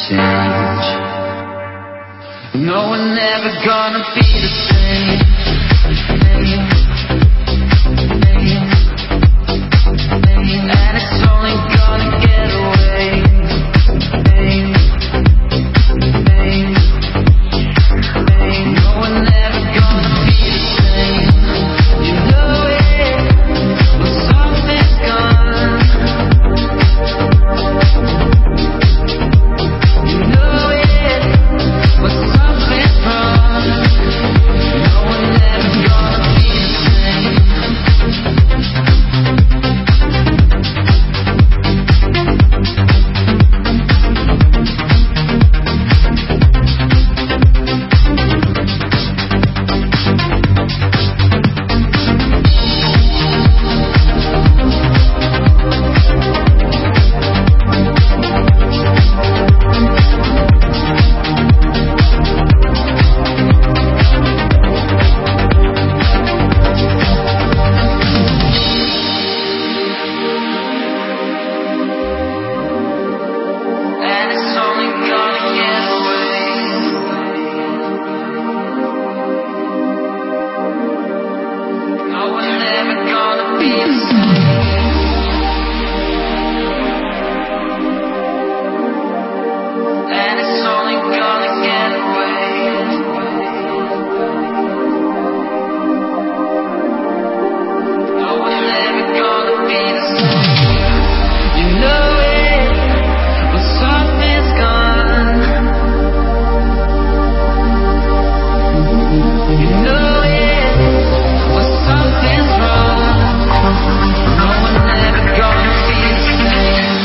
change. No, we're never gonna be the same. And it's only gonna get away. No, we're never gonna be the same. You know it, when something's gone. You know it, when something's wrong. No, we're never gonna be the same. And it's only gonna get away. No, we're never gonna be the same. And it's only gonna get away. No, we're never gonna be the same. You know it, when something's gone. You know it, when something's wrong. No, we're never gonna be the same.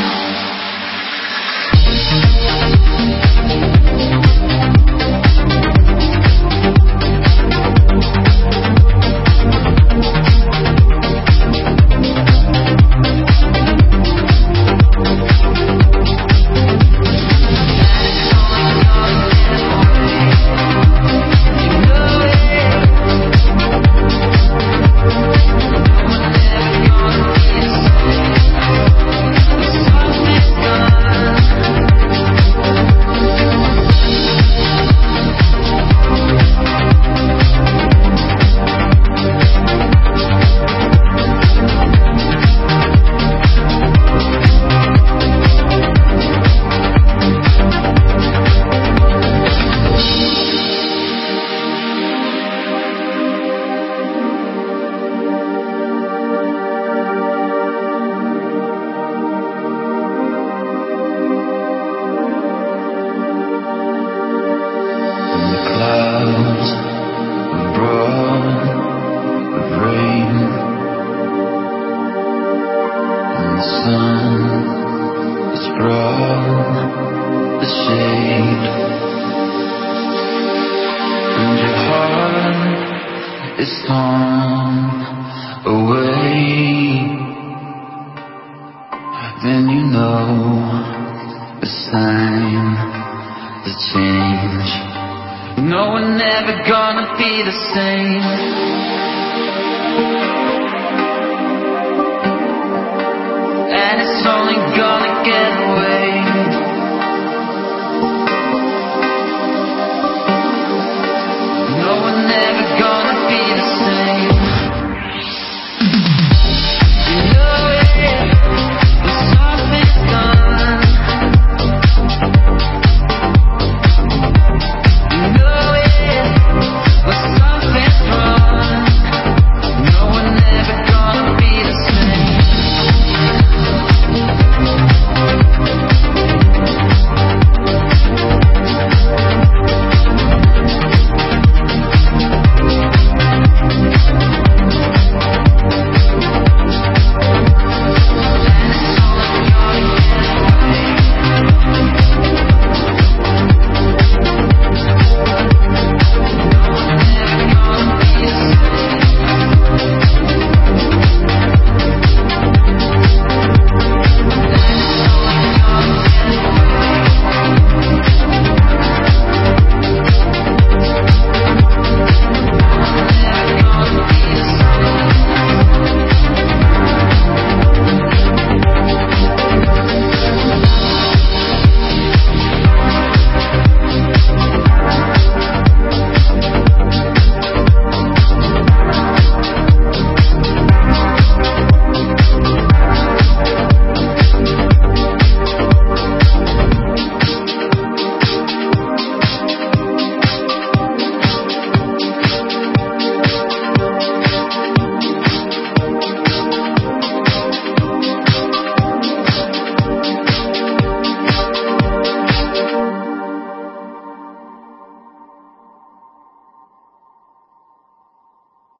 Clouds abroad of rain, and the sun has brought the shade, and your heart is torn away. Then you know it's time to change. No, we're never gonna be the same.